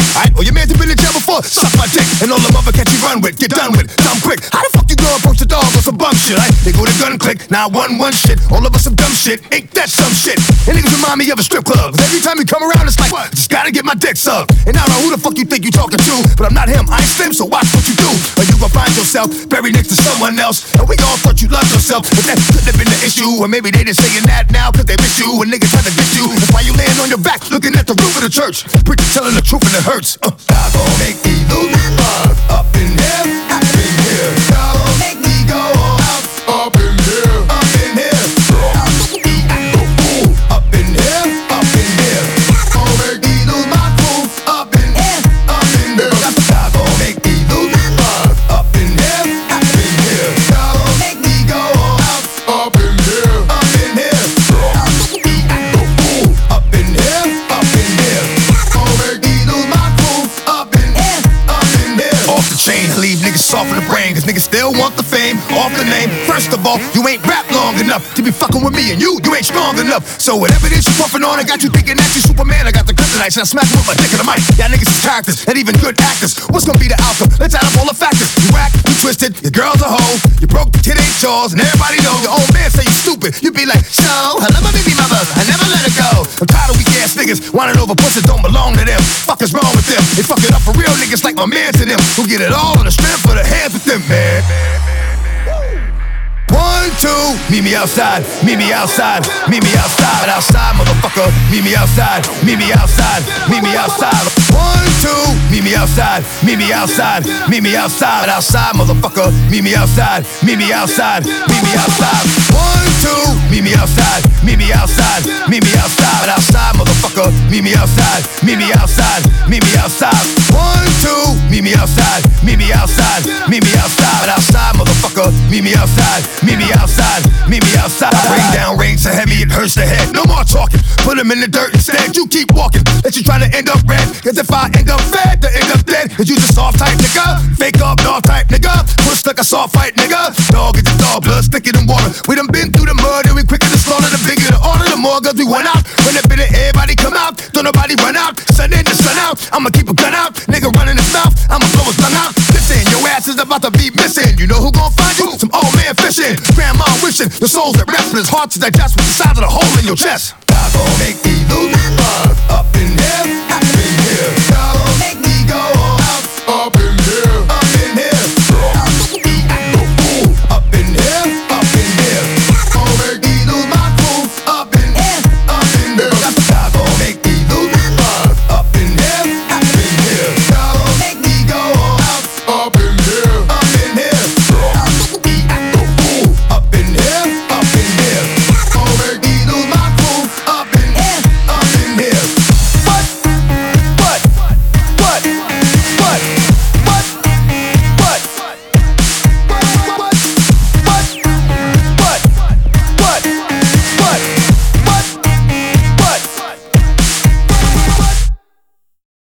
quick. Alright, well your man's been in jail before. Suck my dick, and all the mother cats you run with. Get done with, dumb quick. How the fuck you gonna approach the dog on some bum shit? Right? They go to gun click, 911 shit. All of us some dumb shit. Ain't that some shit? And niggas remind me of a strip club. Every time you come around, it's like, what? Just gotta get my dick sucked. And I don't know who the fuck you think you talking to, but I'm not him. I ain't Slim, so watch what you do, or you gon' find yourself buried next to someone else. And we all thought you loved yourself, but that couldn't have been the issue. Or maybe they just saying that now cause they miss you. And niggas trying to diss you. That's why you laying on your back, looking at the roof of the church. Preacher telling the truth and it hurts. God gon' make me lose my mind. Up in here, up in here. God gon' make me go out. Up in here, up in here. Up in here, up in here. Gon' make me lose my groove. Up in here, up in here. God gon' make me lose my mind. Up in here, up in here. God gon' make me go out. Up in here, up in here. Up in here, up in here. Gon' make me lose my groove. Up in here, up in here. Off the chain, leave niggas soft in the brain, cause niggas still want the fame. Off the name, first of all, you ain't rap long enough to be fucking with me, and you ain't strong enough. So whatever it is you puffin' on, I got you thinking that you Superman. I got the kryptonite, and I smack you with my dick in the mic. Y'all niggas is characters, and even good actors. What's gonna be the outcome? Let's add up all the factors. You whack, you twisted, your girl's a hoe, you broke the kid ain't yours, and everybody know your old man say you stupid. You be like, so, I love my baby mother, I never let her go. I'm tired of weak ass niggas whining over pussies don't belong to them. Fuck is wrong with them? They fuck it up for real niggas like my man to them, who get it all on the strength of the hands with them, man. 1, 2, meet me outside, meet me outside, meet me outside, outside, motherfucker. Meet me outside, meet me outside, meet me outside. 1, 2, meet me outside, meet me outside, meet me outside, outside, motherfucker. Meet me outside, meet me outside, meet me outside. 1, 2, meet me outside, meet me outside, meet me outside, outside, motherfucker. Meet me outside, meet me outside, meet me outside. 1, 2, meet me outside, meet me outside, meet me outside, outside, motherfucker. Meet me outside. Meet me outside, meet me outside. Rain down, rain so heavy it hurts the head. No more talking, put him in the dirt instead. You keep walking, that you trying to end up red. Cause if I end up fed, to end up dead. Cause you just soft type nigga, fake up dog type nigga. Push like a soft fight nigga. Dog is a dog, blood thicker than water. We done been through the mud and we quicker to slaughter. The bigger the order, the more guns we went out. When the bit of everybody come out, don't nobody run out. Sun in the sun out, I'ma keep a gun out. Nigga running his mouth, I'ma blow his lung out. Listen, your ass is about to be missing. You know who gon' find you? Some old man fishing. Grandma wishing the souls that rest, but it's hard to digest with the size of the hole in your chest. God gon' make me lose my mind. Up in